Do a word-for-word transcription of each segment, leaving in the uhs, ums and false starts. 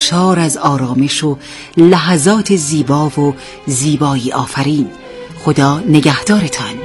شار از آرامش و لحظات زیبا و زیبایی آفرین. خدا نگهدارتان.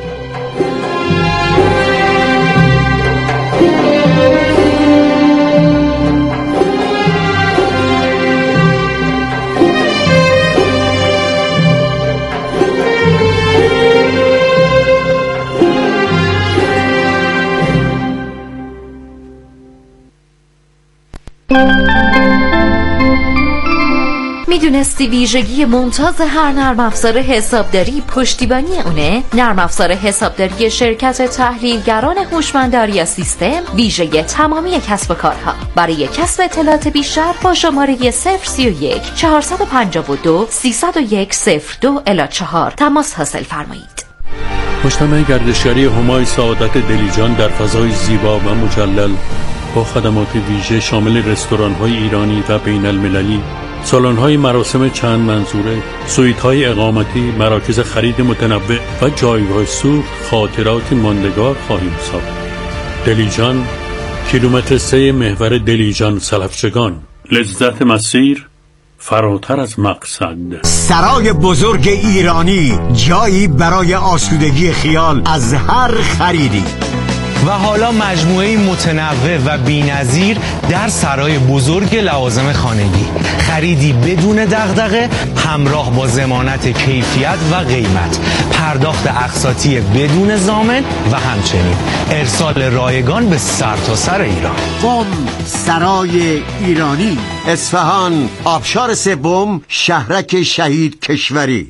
میدونستی ویژگی ممتاز هر نرم افزار حسابداری پشتیبانی اونه؟ نرم افزار حسابداری شرکت تحلیلگران هوشمنداری سیستم ویژه تمامی کسب و کارها. برای کسب اطلاعات بیشتر با شماره صفر سی و یک چهارصد و پنجاه و دو سیصد و یک صفر دو الی چهار تماس حاصل فرمایید. مجتمع گردشگری همای سعادت دلیجان در فضای زیبا و مجلل با خدمات ویژه شامل رستوران‌های ایرانی و بین المللی، سالن‌های مراسم چند منظوره، سویت‌های اقامتی، مراکز خرید متنوع و جایگاه سوخت خاطرات ماندگار خواهیم ساخت. دلیجان، کیلومتر سه محور دلیجان سلفچگان. لذت مسیر فراتر از مقصد. سرای بزرگ ایرانی، جایی برای آسودگی خیال از هر خریدی. و حالا مجموعه متنوع و بی‌نظیر در سرای بزرگ لوازم خانگی. خریدی بدون دغدغه همراه با ضمانت کیفیت و قیمت، پرداخت اقساطی بدون ضامن و همچنین ارسال رایگان به سرتاسر ایران. قم سرای ایرانی، اصفهان، آبشار سوم، شهرک شهید کشوری.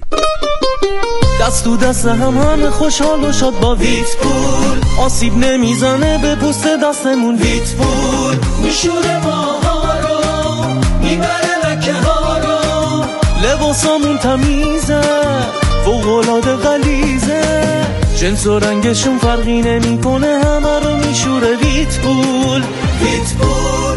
دست تو دست همان خوشحال و شاد با ویت پول، آسیب نمیزنه به پوست دستمون. ویت پول میشوره ماها رو، میبره لکه ها رو، لباسامون تمیزه فوق‌العاده غلیظه، جنس و رنگشون فرقی نمیکنه، همه رو میشوره ویت پول. ویت پول.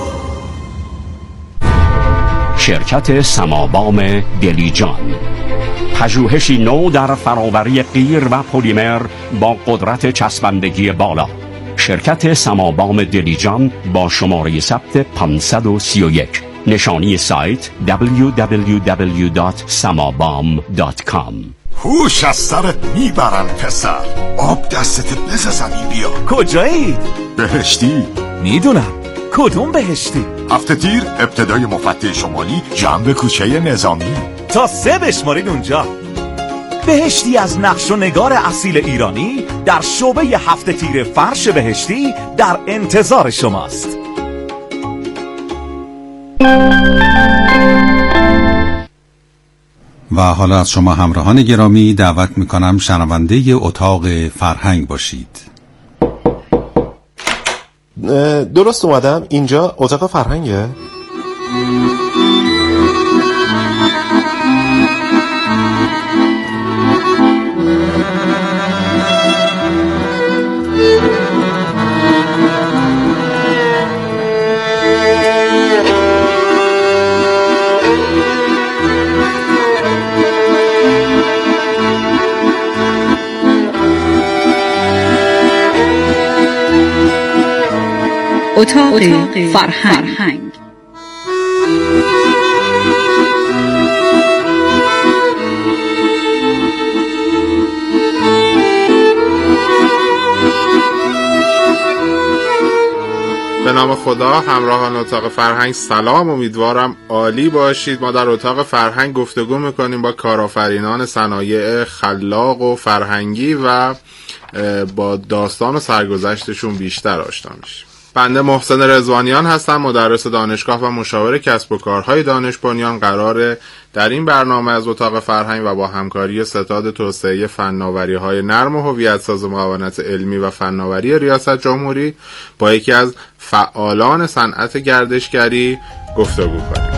شرکت سمابام دلیجان، پژوهشی نو در فراوری قیر و پلیمر با قدرت چسبندگی بالا. شرکت سمابام دلیجان با شماره ثبت پانصد و سی و یک. نشانی سایت دبلیو دبلیو دبلیو دات سمابام دات کام. هوش از سرت میبرن پسر، آب دستت بزنی بیا. کجایید؟ بهشتی. میدونم. کدوم بهشتی؟ هفته تیر ابتدای مفتح شمالی، جنب کوچه نظامی. تا سه بشمارید اونجا. بهشتی از نقش و نگار اصیل ایرانی در شعبه هفته تیر فرش بهشتی در انتظار شماست. و حالا از شما همراهان گرامی دعوت میکنم شنونده اتاق فرهنگ باشید. درست اومدم؟ اینجا اتاق فرهنگه؟ اتاق فرهنگ. به نام خدا. همراهان اتاق فرهنگ سلام، امیدوارم عالی باشید. ما در اتاق فرهنگ گفتگو میکنیم با کارآفرینان صنایع خلاق و فرهنگی و با داستان و سرگذشتشون بیشتر آشنا میشیم. بنده محسن رضوانیان هستم، مدرس دانشگاه و مشاور کسب و کارهای دانش بنیان. قراره در این برنامه از اتاق فرهنگ و با همکاری ستاد توسعه فناوری‌های نرم و هویت‌ساز معاونت علمی و فناوری ریاست جمهوری با یکی از فعالان صنعت گردشگری گفتگو کنیم.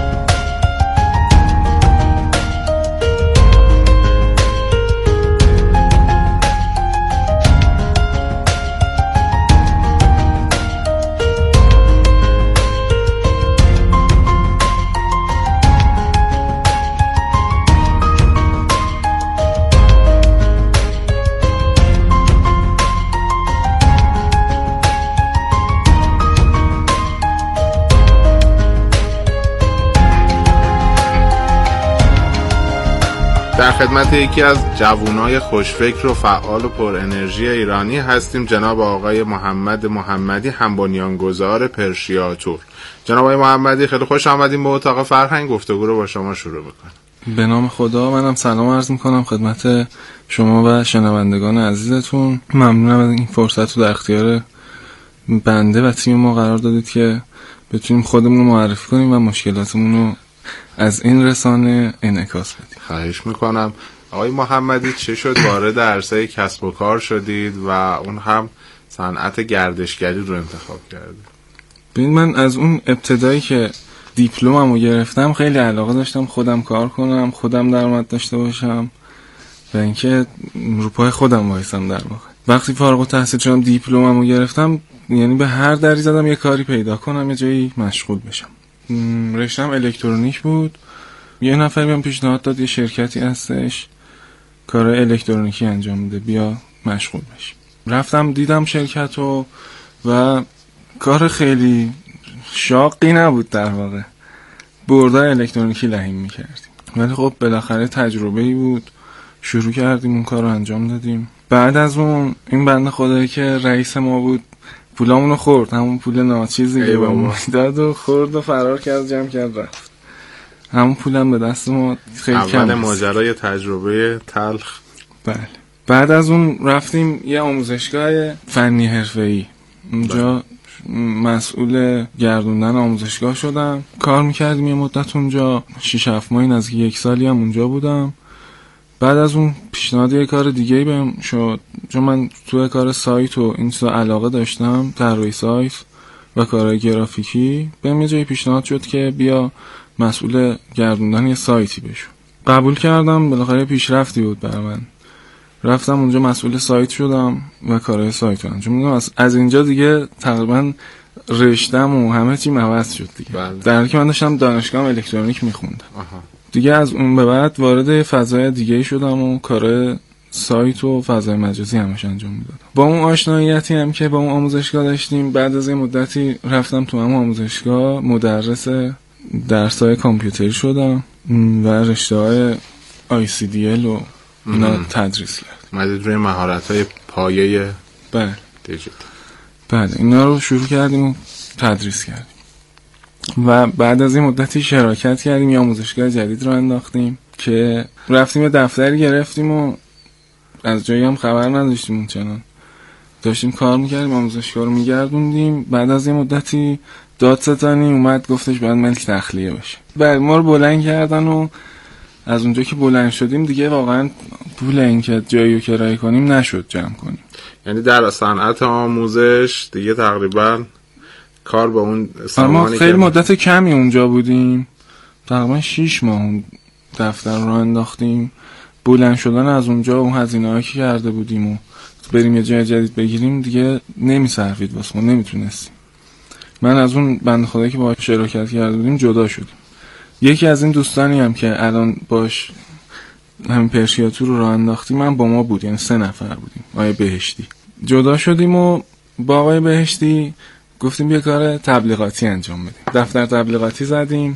در خدمت یکی از جوانای خوشفکر و فعال و پر انرژی ایرانی هستیم، جناب آقای محمد محمدی، هم بنیانگذار پرشیاتور. جناب آقای محمدی خیلی خوش آمدیم به اتاق فرهنگ. گفتگو رو با شما شروع بکنم. به نام خدا، منم سلام عرض میکنم خدمت شما و شنوندگان عزیزتون. ممنونم از این فرصت رو در اختیار بنده و تیم ما قرار دادید که بتونیم خودمون رو معرفی کنیم و مشکلاتمون رو از این رسانه انعکاس بدیم. خواهش میکنم. آقای محمدی چه شد وارد عرصه کسب و کار شدید و اون هم صنعت گردشگری رو انتخاب کردید؟ ببین، من از اون ابتدایی که دیپلممو گرفتم خیلی علاقه داشتم خودم کار کنم، خودم درآمد داشته باشم و اینکه رو پای خودم وایسم. در واقع وقتی فارغ التحصیل شدم دیپلممو گرفتم، یعنی به هر دری زدم یه کاری پیدا کنم، یه جایی مشغول بشم. رشتم الکترونیک بود. یه نفر بیام پیشنهاد داد یه شرکتی هستش کار الکترونیکی انجام میده، بیا مشغول بشیم. رفتم دیدم شرکتو و کار خیلی شاقی نبود، در واقع بردای الکترونیکی لحیم میکردیم، ولی خب بالاخره تجربه‌ای بود. شروع کردیم اون کار رو انجام دادیم. بعد از اون این بنده خدایی که رئیس ما بود پولامونو خورد، همون پول ناچیزی که با ما داد و خورد و فرار کرد، جمع کرد رفت. همون پولم به دست ما خیلی کم. اول ماجرای تجربه تلخ. بله. بعد از اون رفتیم یه آموزشگاه فنی حرفه‌ای. اونجا بله. مسئول گردوندن آموزشگاه شدم. کار میکردیم یه مدت اونجا، شش هفت ماهی نزدیک یک سالی هم اونجا بودم. بعد از اون پیشنهاد یه کار دیگه‌ای بهم شد، چون من توی کار سایت و این چیزا علاقه داشتم، طراحی سایت و کارهای گرافیکی. بهم یه جایی پیشنهاد شد که بیا مسئول گردوندن یه سایتی بشو. قبول کردم، بالاخره پیشرفتی بود برای من. رفتم اونجا مسئول سایت شدم و کارهای سایت رو انجام دادم. از, از اینجا دیگه تقریبا رشتم و همه چیم عوض شد دیگه. بله. در حالی که من داشتم دانشگاه الکترونیک میخوندم. دیگه از اون به بعد وارد فضای دیگه شدم و کار سایت و فضای مجازی همش انجام میدادم. با اون آشناییتی هم که با اون آموزشگاه داشتیم، بعد از این مدتی رفتم تو همون آموزشگاه مدرس درس‌های کامپیوتری شدم و رشته‌های آی سی دی ال و اینا تدریس کردم. مدد روی مهارت‌های پایه بله دیجیتال. بله، اینا رو شروع کردیم و تدریس کردیم و بعد از این مدتی شراکت کردیم، یه آموزشگاه جدید رو انداختیم که رفتیم دفتری گرفتیم و از جایی هم خبر نداشتیم، اون چنان داشتیم کار میکردیم، آموزشگاه رو میگردوندیم. بعد از این مدتی دادستانی اومد گفتش باید ملک تخلیه بشه. بعد ما رو بلند کردن و از اونجا که بلند شدیم دیگه واقعا پول این که جایی رو کرایه کنیم نشد جمع کنیم. یعنی در صنعت آموزش دیگه تقریبا کار به اون ما خیلی که... مدت کمی اونجا بودیم، تقریبا شش ماه اون دفتر رو انداختیم. بلند شدن از اونجا اون هزینه‌ای که کرده بودیم و بریم یه جای جدید بگیریم دیگه نمی‌صرفید واسه ما، نمیتونستیم. من از اون بنده خدایی که باهاش شراکت کرده بودیم جدا شدیم. یکی از این دوستانی هم که الان باش همین پرشیاتور رو راه انداختیم من با ما بود، یعنی سه نفر بودیم. آقای بهشتی جدا شدیم و با آقای بهشتی گفتیم یه کار تبلیغاتی انجام بدیم. دفتر تبلیغاتی زدیم،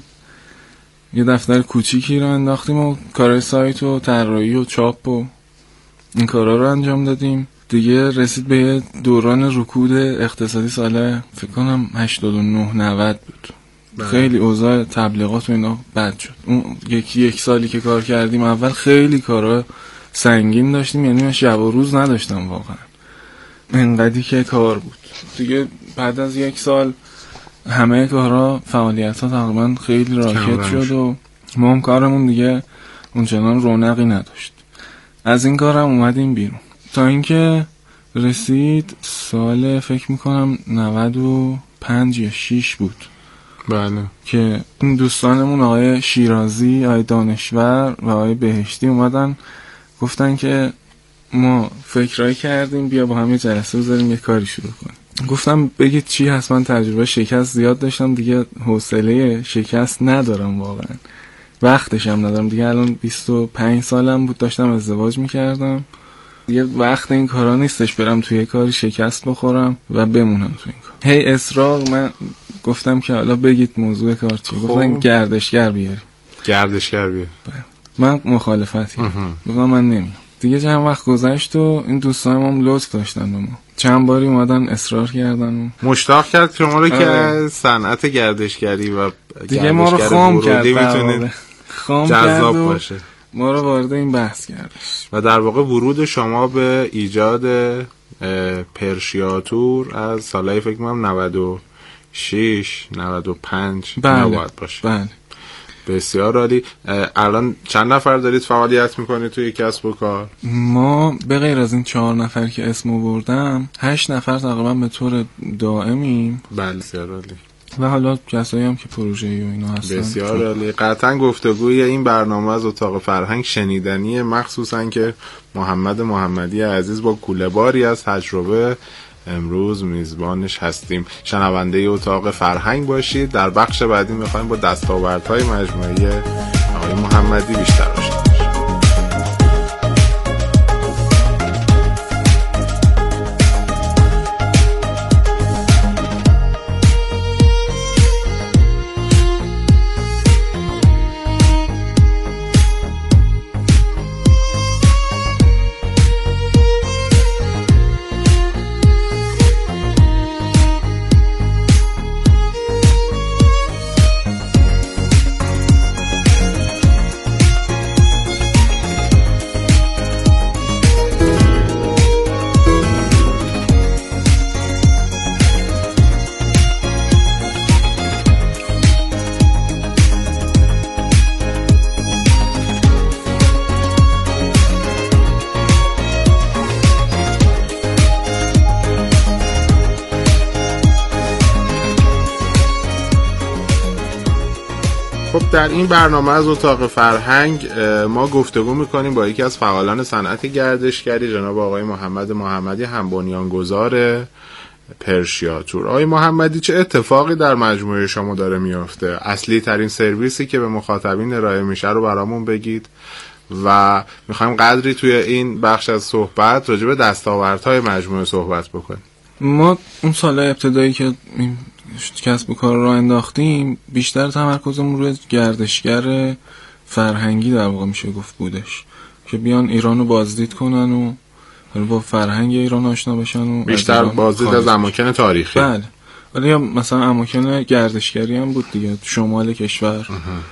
یه دفتر کوچیکی رو انداختیم و کارهای سایت و طراحی و چاپ و این کارا رو انجام دادیم. دیگه رسید به دوران رکود اقتصادی سال فکر کنم هشتاد و نه نود بود. بله. خیلی اوضاع تبلیغات و اینا بد شد. اون یکی یک سالی که کار کردیم اول خیلی کارا سنگین داشتیم، یعنی من شب و روز نداشتم واقعا، انقدری که کار بود. دیگه بعد از یک سال همه کارا فعالیت ها تقریبا خیلی راکت شد و ما هم کارمون دیگه اونچنان رونقی نداشت. از این کارم اومدیم بیرون تا اینکه رسید سال فکر میکنم نود و پنج یا شش بود. بله. که این دوستانمون آقای شیرازی، آقای دانشور و آقای بهشتی اومدن گفتن که ما فکرایی کردیم بیا با هم یه جلسه بذاریم یه کاری شروع کنیم. گفتم بگید چی هست، من تجربه شکست زیاد داشتم دیگه، حوصله شکست ندارم واقعا، وقتش هم ندارم دیگه. الان بیست و پنج سالم بود داشتم ازدواج میکردم دیگه، وقت این کارا نیستش برم توی کاری شکست بخورم و بمونم توی این کار. هی اصرار من گفتم که حالا بگید موضوع کار چیه. گفتن گردشگر بیاریم. گردشگر بیاریم. من مخالفتی گفتم من نمیام. دیگه چند وقت گذشت و این دوستان هم لطف داشتن به ما، چند باری اومدن اصرار کردن و مشتاق کرد شما رو که صنعت گردشگری و دیگه ما رو خام کرد، میتونید خام جذاب باشه، ما رو وارد این بحث کردش. و در واقع ورود شما به ایجاد پرشیاتور از سالهای فکر کنم نود و شش نود و پنج نباید باشه. بله بسیار عالی. الان چند نفر دارید فعالیت میکنید توی کسب و کار؟ ما به غیر از این چهار نفر که اسم آوردم هشت نفر تقریبا به طور دائمیم. بله بسیار عالی. و حالا کسایی هم که پروژه‌ای و اینا هستن. بسیار عالی. قطعا گفتگوی این برنامه از اتاق فرهنگ شنیدنیه، مخصوصا که محمد محمدی عزیز با کوله باری از تجربه امروز میزبانش هستیم. شنونده اتاق فرهنگ باشید. در بخش بعدی میخوایم با دستاوردهای مجموعه آقای محمدی بیشتر آشنا بشیم. در این برنامه از اتاق فرهنگ ما گفتگو میکنیم با یکی از فعالان صنعت گردشگری، جناب آقای محمد محمدی، هم بنیانگذار پرشیاتور. آقای محمدی، چه اتفاقی در مجموعه شما داره میفته؟ اصلی ترین سرویسی که به مخاطبین ارائه میشه رو برامون بگید و میخوایم قدری توی این بخش از صحبت راجع به دستاوردهای مجموعه صحبت بکنیم. ما اون سال ابتدایی که این کسب و کار رو انداختیم بیشتر تمرکزمون روی گردشگر فرهنگی در واقع میشه گفت بودش که بیان ایران رو بازدید کنن و با فرهنگ ایران آشنا بشن و بیشتر بازدید از اماکن تاریخی. بله، ولی مثلا اماکن گردشگری هم بود دیگه، شمال کشور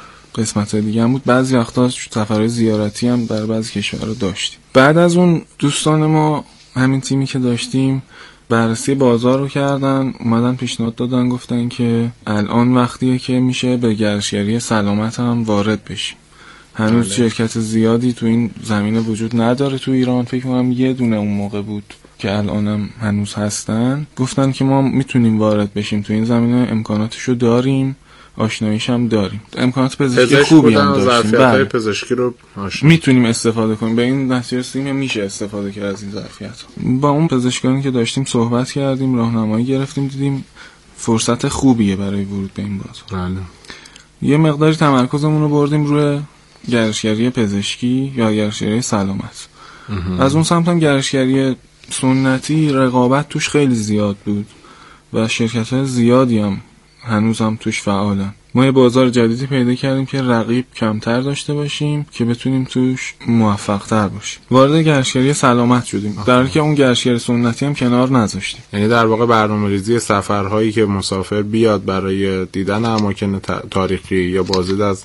قسمت دیگه هم بود، بعضی وقتا سفرهای زیارتی هم در بعضی کشورها داشتیم. بعد از اون دوستان ما همین تیمی که داشتیم بررسی بازار رو کردن، اومدن پیشنهاد دادن، گفتن که الان وقتیه که میشه به گردشگری سلامت هم وارد بشیم. هنوز شرکت زیادی تو این زمینه وجود نداره تو ایران، فکر کنم یه دونه اون موقع بود که الانم هنوز هستن. گفتن که ما میتونیم وارد بشیم تو این زمینه، امکاناتشو داریم، آشناییش هم داریم، امکانات پزشکی خوبی هم داشتیم، بله پزشکی رو میتونیم استفاده کنیم. به این نتیجه رسیدیم میشه استفاده کرد از این ظرفیت. با اون پزشکانی که داشتیم صحبت کردیم، راهنمایی گرفتیم، دیدیم فرصت خوبیه برای ورود به این بازار. بله. یه مقداری تمرکزمون رو بردیم روی گردشگری پزشکی یا گردشگری سلامت. از اون سمت هم گردشگری سنتی رقابت توش خیلی زیاد بود و شرکت‌های زیادی هم هنوز هم توش فعالن. ما یه بازار جدیدی پیدا کردیم که رقیب کمتر داشته باشیم که بتونیم توش موفق‌تر باشیم. وارد گردشگری سلامت شدیم، در حالی که اون گردشگری سنتی هم کنار نذاشتیم. یعنی در واقع برنامه‌ریزی سفرهایی که مسافر بیاد برای دیدن اماکن تاریخی یا بازدید از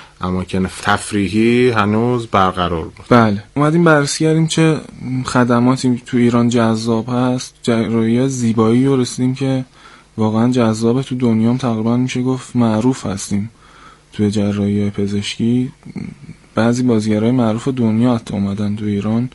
اماکن تفریحی هنوز برقرار بود. بله، اومدیم بررسی کردیم چه خدماتی تو ایران جذاب هست، جراحی زیبایی رو رسیدیم که واقعا جذابه، تو دنیا هم تقریبا میشه گفت معروف هستیم توی جراحی پزشکی. بعضی بازیگرای معروف دنیا حتی اومدن تو ایران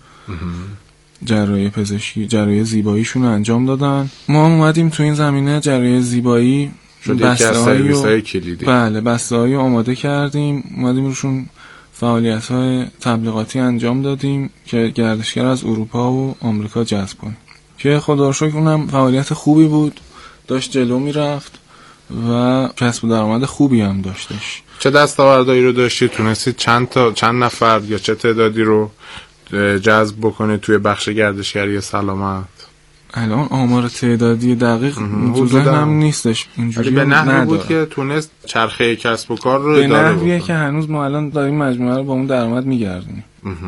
جراحی پزشکی، جراحی زیباییشون رو انجام دادن. ما اومدیم تو این زمینه جراحی زیبایی بسته‌هایی و کلیدی بله بسته‌هایی آماده کردیم، اومدیم روشون فعالیت‌های تبلیغاتی انجام دادیم که گردشگر از اروپا و آمریکا جذب کنیم، که خدا رو شکر اونم فعالیت خوبی بود، داشت جلو میرفت و کسب درآمد خوبی هم داشتش. چه دستاوردهایی رو داشتید؟ تونستید چند تا چند نفر یا چه تعدادی رو جذب بکنید توی بخش گردشگری سلامت؟ الان آمار تعدادی دقیق تو ذهنم نیستش، اینجوری به نحوی نداره. بود که تونست چرخه کسب و کار رو به اداره بکنه. نحویه که هنوز ما الان داریم مجموعه رو با اون درآمد میگردونیم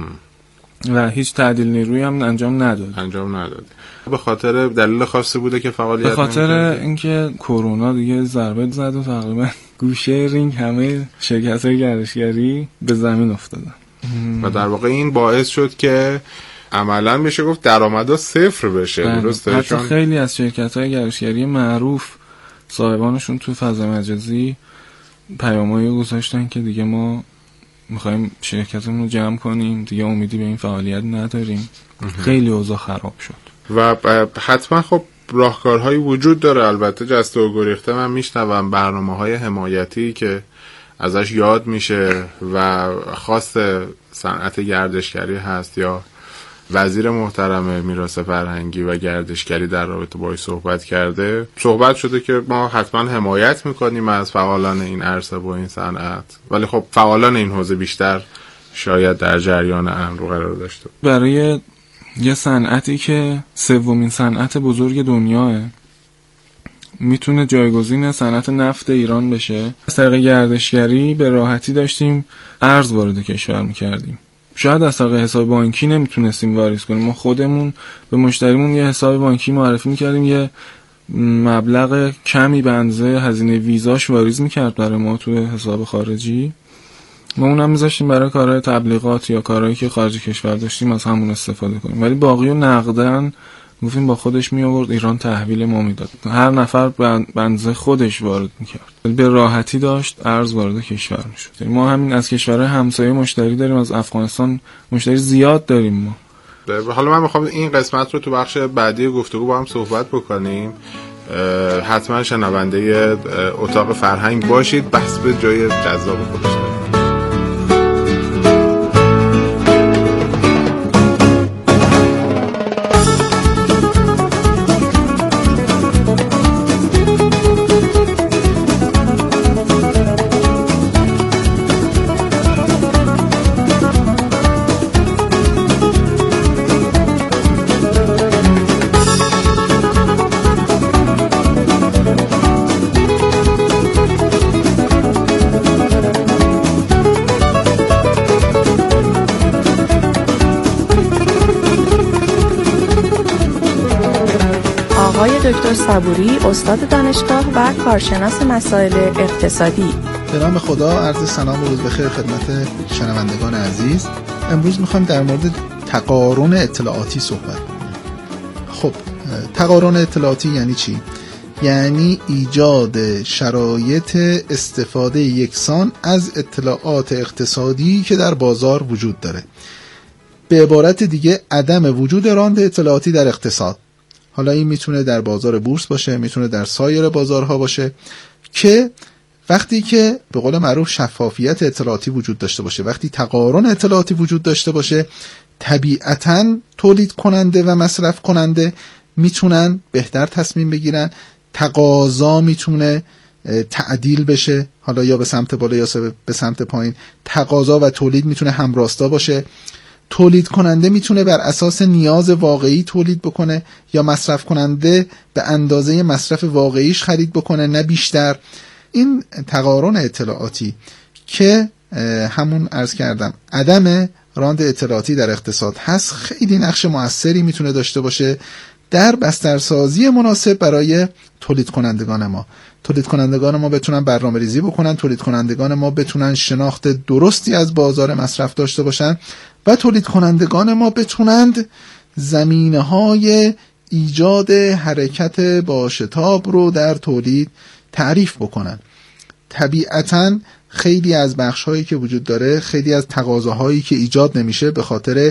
و هیچ تعدیل نیرویی هم انجام نداد. انجام نداد. به خاطر دلیل خاصی بوده که فعالیت به خاطر اینکه کرونا دیگه ضربه زد و تقریبا گوشه رینگ همه شرکت‌های گردشگری به زمین افتادن و در واقع این باعث شد که عملا میشه گفت درآمدها صفر بشه. درسته؟ حتی چون خیلی از شرکت‌های گردشگری معروف صاحبانشون تو فضا مجازی پیامایی گذاشتن که دیگه ما میخوایم شرکتمون رو جمع کنیم، دیگه امیدی به این فعالیت نداریم. خیلی اوضاع خراب شد و حتما خب راهکارهایی وجود داره. البته جسته و گریخته من میشنوم برنامه‌های حمایتی که ازش یاد میشه و خاص صنعت گردشگری هست یا وزیر محترم میراث فرهنگی و گردشگری در رابطه باهاش صحبت کرده. صحبت شده که ما حتما حمایت میکنیم از فعالان این عرصه و این صنعت، ولی خب فعالان این حوزه بیشتر شاید در جریان امر قرار داشته. برای یه صنعتی که سومین صنعت بزرگ دنیاه میتونه جایگزین صنعت نفت ایران بشه، از طریق گردشگری به راحتی داشتیم ارز وارد کشور میکردیم. شاید از طریق حساب بانکی نمیتونستیم واریز کنیم، ما خودمون به مشتریمون یه حساب بانکی معرفی میکردیم، یه مبلغ کمی به اندازه هزینه ویزاش واریز میکرد برای ما تو حساب خارجی، ما اونم میذاشتیم برای کارهای تبلیغات یا کارهایی که خارج کشور داشتیم از همون استفاده کنیم، ولی باقی رو نقدن گفتیم با خودش می آورد ایران تحویل ما میداد، هر نفر بنزه خودش وارد میکرد، به راحتی داشت ارز وارد کشور میشد. ما همین از کشورهای همسایه مشتری داریم، از افغانستان مشتری زیاد داریم ما. حالا من میخوام این قسمت رو تو بخش بعدی گفتگو با هم صحبت بکنیم. حتما شنونده اتاق فرهنگ باشید، بحث به جای جذاب خودش داره. دکتر صبوری، استاد دانشگاه و کارشناس مسائل اقتصادی. به نام خدا، عرض سلام و روز بخیر خدمت شنوندگان عزیز. امروز میخوایم در مورد تقارن اطلاعاتی صحبت کنیم. خب تقارن اطلاعاتی یعنی چی؟ یعنی ایجاد شرایط استفاده یکسان از اطلاعات اقتصادی که در بازار وجود داره. به عبارت دیگه عدم وجود راند اطلاعاتی در اقتصاد. حالا این میتونه در بازار بورس باشه، میتونه در سایر بازارها باشه، که وقتی که به قول معروف شفافیت اطلاعاتی وجود داشته باشه، وقتی تقارن اطلاعاتی وجود داشته باشه، طبیعتاً تولید کننده و مصرف کننده میتونن بهتر تصمیم بگیرن، تقاضا میتونه تعدیل بشه، حالا یا به سمت بالا یا به سمت پایین، تقاضا و تولید میتونه همراستا باشه، تولید کننده میتونه بر اساس نیاز واقعی تولید بکنه یا مصرف کننده به اندازه مصرف واقعیش خرید بکنه نه بیشتر. این تقارن اطلاعاتی که همون عرض کردم عدم راند اطلاعاتی در اقتصاد هست، خیلی نقش موثری میتونه داشته باشه در بسترسازی مناسب برای تولید کنندگان ما. تولید کنندگان ما بتونن برنامه ریزی بکنن، تولید کنندگان ما بتونن شناخت درستی از بازار مصرف داشته باشن و تولید کنندگان ما بتونند زمینه‌های ایجاد حرکت با شتاب رو در تولید تعریف بکنن. طبیعتاً خیلی از بخش‌هایی که وجود داره، خیلی از تقاضاهایی که ایجاد نمیشه به خاطر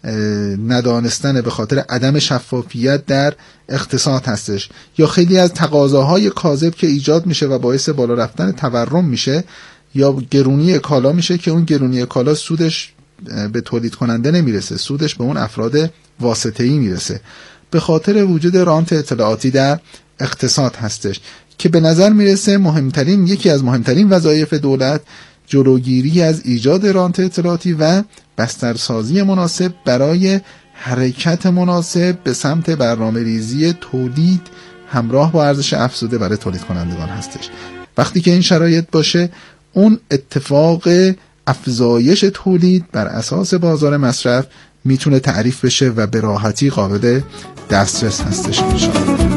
ندانستن، به خاطر عدم شفافیت در اقتصاد هستش، یا خیلی از تقاضاهای کاذب که ایجاد میشه و باعث بالا رفتن تورم میشه یا گرونی کالا میشه که اون گرونی کالا سودش به تولید کننده نمیرسه، سودش به اون افراد واسطه‌ای میرسه، به خاطر وجود رانت اطلاعاتی در اقتصاد هستش که به نظر میرسه مهمترین یکی از مهمترین وظایف دولت جلوگیری از ایجاد رانت اطلاعاتی و بسترسازی مناسب برای حرکت مناسب به سمت برنامه ریزی تولید همراه با ارزش افزوده برای تولید کنندگان هستش. وقتی که این شرایط باشه، اون اتفاق افزایش تولید بر اساس بازار مصرف میتونه تعریف بشه و به راحتی قابل دسترس هستش انشاءالله.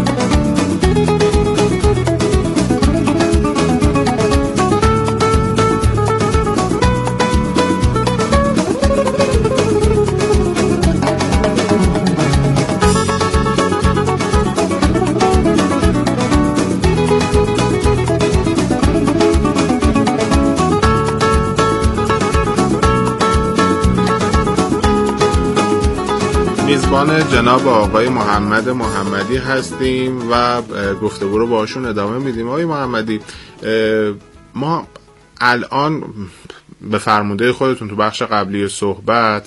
میزبان جناب آقای محمد محمدی هستیم و گفتگو رو باشون ادامه میدیم. آقای محمدی، ما الان به فرموده خودتون تو بخش قبلی صحبت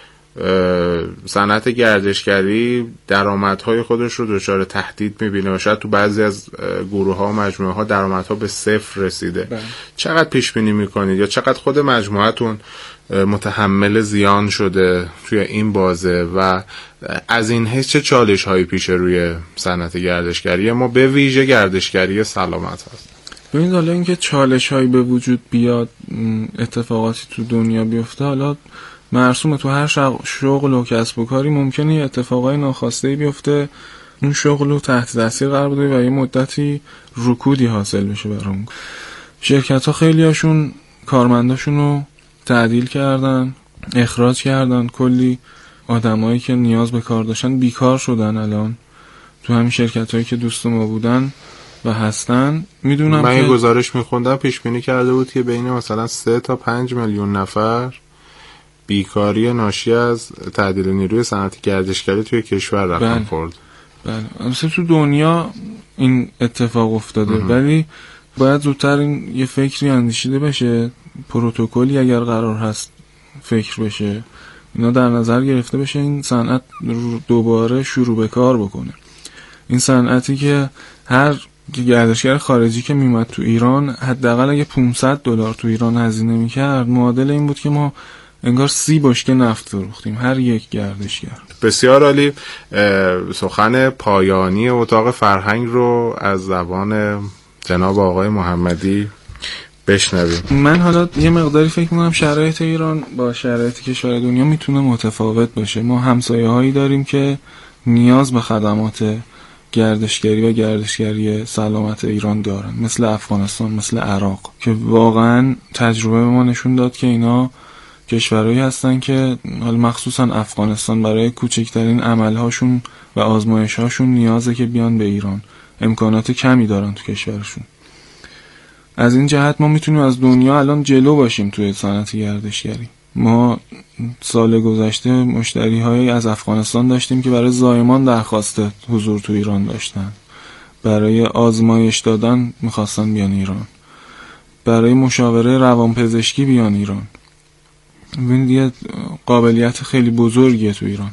صنعت گردشگری درآمدهای خودش رو دچار تهدید میبینه و شاید تو بعضی از گروه ها و مجموعه ها درآمدها به صفر رسیده. بله. چقدر پیش بینی میکنید یا چقدر خود مجموعتون متحمل زیان شده توی این بازه و از این حیث چه چالش هایی پیش روی صنعت گردشگری ما به ویژه گردشگری سلامت هست؟ ببینید، حالا اینکه چالش هایی به وجود بیاد، اتفاقاتی تو دنیا بیفته، حالا مرسومه تو هر شغل و کسب و کاری ممکنه اتفاقای ناخواسته بیفته، اون شغل رو تحت تاثیر قرار بده و یه مدتی رکودی حاصل بشه برام. شرکت ها خیلی هاشون کارمنداشون رو تعدیل کردن، اخراج کردن، کلی آدمایی که نیاز به کار داشتن بیکار شدن. الان تو همین شرکت هایی که دوست ما بودن و هستن، میدونم من که این گزارش میخوندم پیش بینی کرده بود که بین مثلا سه تا پنج میلیون نفر بیکاری ناشی از تعدیل نیروی صنعت گردشگری توی کشور رقم خورد. بله، مثلا تو دنیا این اتفاق افتاده، ولی باید زودتر این یه فکری اندیشیده بشه، پروتکلی اگر قرار هست فکر بشه، اینا در نظر گرفته بشه، این صنعت دوباره شروع به کار بکنه. این صنعتی که هر گردشگر خارجی که میمد تو ایران حداقل اگه پانصد دلار تو ایران هزینه میکرد، معادل این بود که ما انگار سی بشکه نفت فروختیم هر یک گردشگر. بسیار عالی. سخن پایانی اتاق فرهنگ رو از زبان جناب آقای محمدی بشنویم. من حالا یه مقداری فکر میکنم شرایط ایران با شرایط کشور دنیا میتونه متفاوت باشه. ما همسایه هایی داریم که نیاز به خدمات گردشگری و گردشگری سلامت ایران دارن، مثل افغانستان، مثل عراق، که واقعا تجربه ما نشون داد که اینا کشورهایی هستن که حالا مخصوصا افغانستان برای کوچکترین عملهاشون و آزمایشهاشون نیازه که بیان به ایران، امکانات کمی دارن تو کشورشون. از این جهت ما میتونیم از دنیا الان جلو باشیم توی صنعت گردشگری. ما سال گذشته مشتری هایی از افغانستان داشتیم که برای زایمان درخواست حضور تو ایران داشتن، برای آزمایش دادن میخواستن بیان ایران، برای مشاوره روانپزشکی بیان ایران. ببینید یه قابلیت خیلی بزرگیه تو ایران،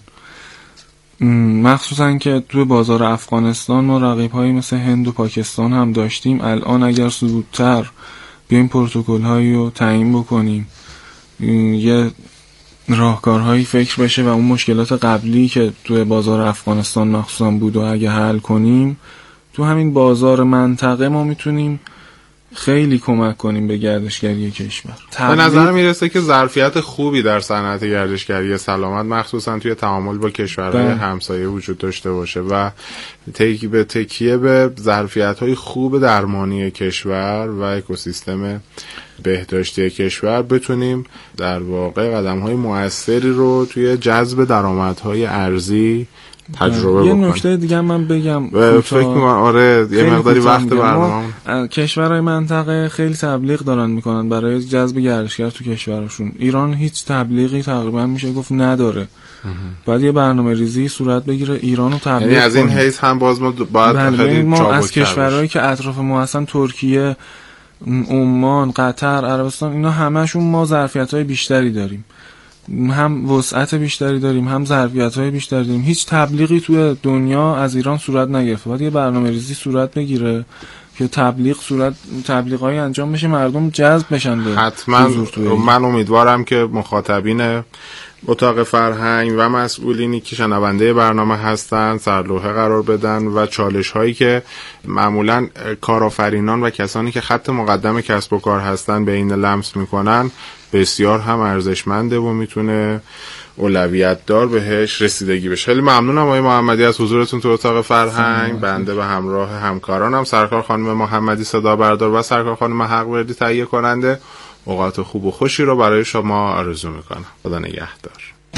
مخصوصا که تو بازار افغانستان ما رقیب‌هایی مثل هند و پاکستان هم داشتیم. الان اگر زودتر بیایم پروتکل‌هایی رو تعیین بکنیم، یه راهکارهایی فکر بشه و اون مشکلات قبلی که تو بازار افغانستان مخصوصا بود و اگه حل کنیم، تو همین بازار منطقه ما میتونیم خیلی کمک کنیم به گردشگری کشور. به نظر میرسه که ظرفیت خوبی در صنعت گردشگری سلامت مخصوصا توی تعامل با کشورهای همسایه وجود داشته باشه و تکی به تکیه به ظرفیت‌های خوب درمانی کشور و اکوسیستم بهداشتی کشور بتونیم در واقع قدم‌های موثری رو توی جذب درآمدهای ارزی تجربه یه بکنیم. یه نکته دیگه من بگم، فکر می‌کنم آره یه مقداری وقت برنامه. کشورهای منطقه خیلی تبلیغ دارن میکنن برای جذب گردشگر تو کشورشون. ایران هیچ تبلیغی تقریبا میشه گفت نداره. بعد یه برنامه ریزی صورت بگیره ایرانو تبلیغ کنه. یعنی از این حیث هم باز ما باید خیلی ما از کشورهایی که اطراف ما هستن، ترکیه، عمان، قطر، عربستان، اینا همشون ما ظرفیت‌های بیشتری داریم، هم وسعت بیشتری داریم، هم ظرفیت‌های بیشتری داریم. هیچ تبلیغی توی دنیا از ایران صورت نگرفته. باید یه برنامه‌ریزی صورت بگیره که تبلیغ صورت تبلیغایی انجام بشه، مردم جذب بشن به حتما. من امیدوارم که مخاطبین اتاق فرهنگ و مسئولینی که شنونده برنامه هستن سرلوحه قرار بدن و چالش هایی که معمولا کارآفرینان و کسانی که خط مقدم کسب و کار هستن به این لمس میکنن بسیار هم ارزشمنده و میتونه اولویت دار بهش رسیدگی بشه. خیلی ممنونم آقای محمدی از حضورتون تو اتاق فرهنگ. بنده به همراه همکارانم سرکار خانم محمدی صدا بردار و سرکار خانم حقوردی تهیه کننده اوقات خوب و خوشی رو برای شما آرزو میکنم. خدا نگهدار.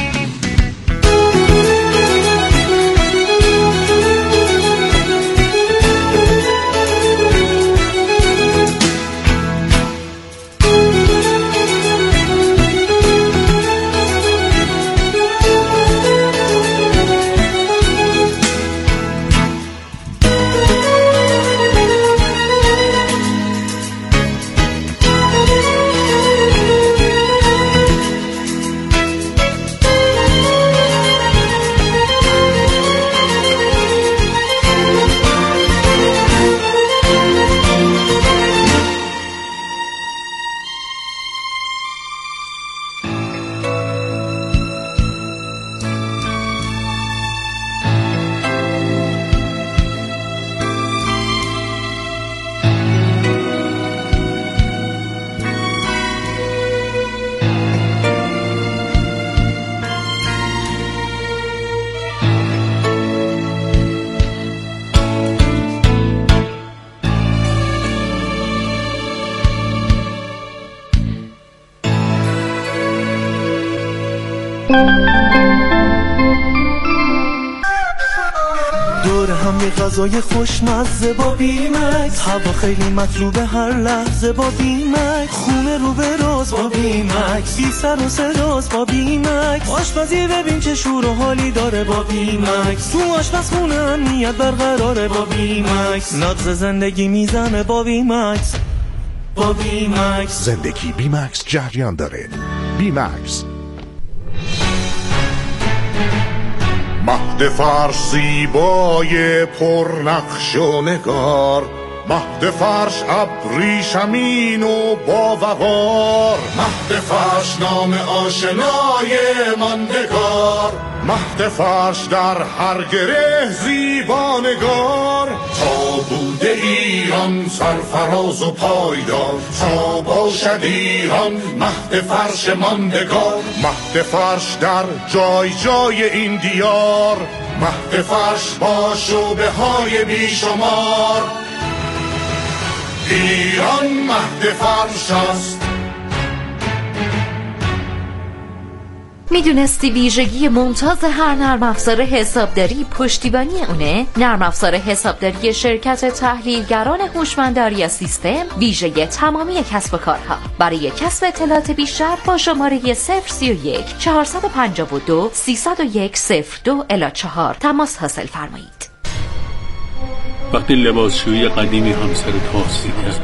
دور هم یه غذای خوشمزه با بیمکس، هوا خیلی مطلوبه هر لحظه با بیمکس، خونه رو به راز با بیمکس، بی سر و صداست با بیمکس، آشپزی ببین چه شور و حالی داره با بیمکس، تو آشپزخونه امنیت برقراره با بیمکس، نبض زندگی میزنه با بیمکس، با بیمکس زندگی بیمکس جریان داره. بیمکس مهد فرش زیبای پرنقش و نگار، مهد فرش ابریشمین و با وقار، مهد فرش نام آشنای ماندگار، مهد فرش در هر گره زیبانگار، تا بوده ایران سرفراز و پایدار، تا باشد ایران مهد فرش ماندگار، مهد فرش در جای جای این دیار، مهد فرش با شعبه های بیشمار، ایران مهد فرش است. میدونستی ویژگی ممتاز هر نرم افزار حسابداری پشتیبانی اونه؟ نرم افزار حسابداری شرکت تحلیلگران هوشمنداری سیستم ویژه تمامی کسب و کارها. برای کسب اطلاعات بیشتر با شماره صفر سی و یک چهارصد و پنجاه و دو سیصد و یک صفر دو الی چهار تماس حاصل فرمایید. وقتی لباسشویی قدیمی همسر تاسی کرد،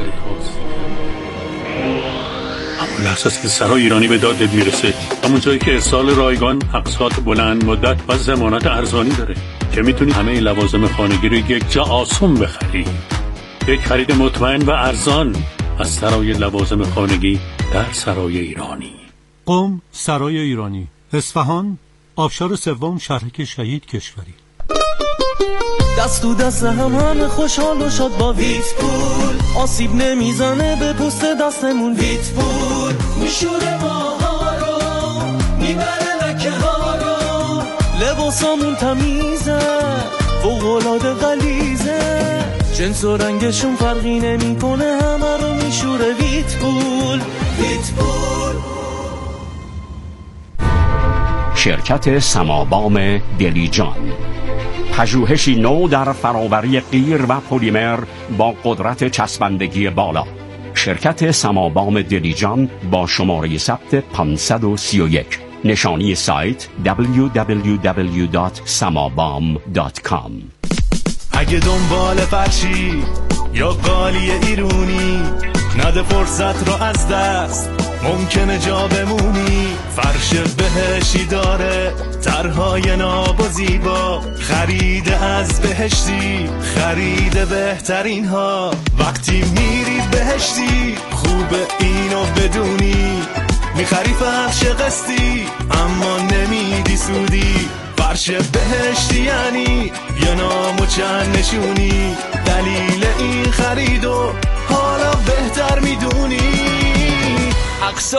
اما لحظه است که سرای ایرانی به داد میرسه، همون جایی که ارسال رایگان، اقساط بلند مدت و ضمانت ارزانی داره که میتونی همه لوازم خانگی رو یک جا آسون بخری. یک خرید مطمئن و ارزان از سرای لوازم خانگی در سرای ایرانی. قم سرای ایرانی، اصفهان آبشار سوم شهرک شهید کشوری. دست تو دست هم همه خوشحال و شاد با ویت پول، آسیب نمیزنه به پوست دستمون ویت پول، میشوره ماها رو میبره لکه ها رو، لباسامون تمیزه فوق‌العاده غلیظه، جنس و رنگشون فرقی نمیکنه همه رو میشوره ویت پول، ویت پول. شرکت سمابام دلیجان، پژوهشی نو در فراوری قیر و پلیمر با قدرت چسبندگی بالا. شرکت سمابام دلیجان با شماره ثبت پانصد و سی و یک. نشانی سایت دبلیو دبلیو دبلیو دات سمابام دات کام. اگه دنبال فرشی یا قالی ایرونی، نده فرصت رو از دست، ممکنه جا بمونی. فرش بهشتی داره طرحهای ناب و زیبا، خرید از بهشتی خرید بهترین ها. وقتی میری بهشتی خوبه اینو بدونی، میخری فرش قسطی اما نمیدی سودی، فرش بهشتی یعنی یه نام و چند نشونی، دلیل این خرید و حالا بهتر میدونی.